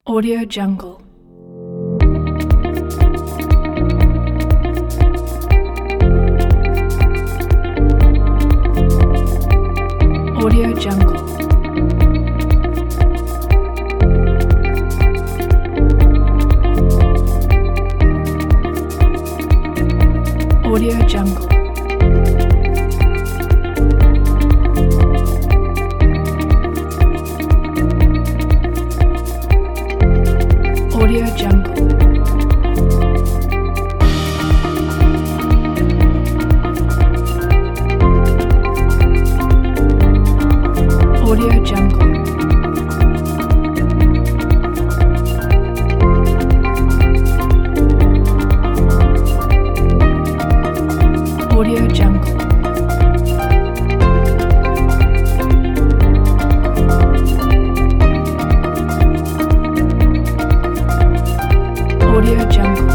Audio Jungle. Audio Jungle. Audio Jungle. Audio Jungle. Audio Jungle. Audio Jungle. Audio Jungle.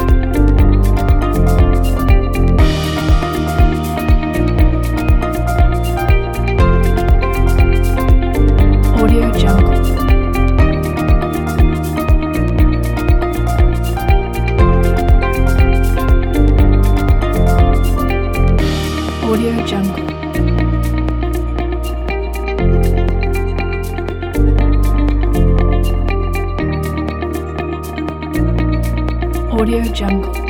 Audio Jungle. Audio Jungle. Audio Jungle.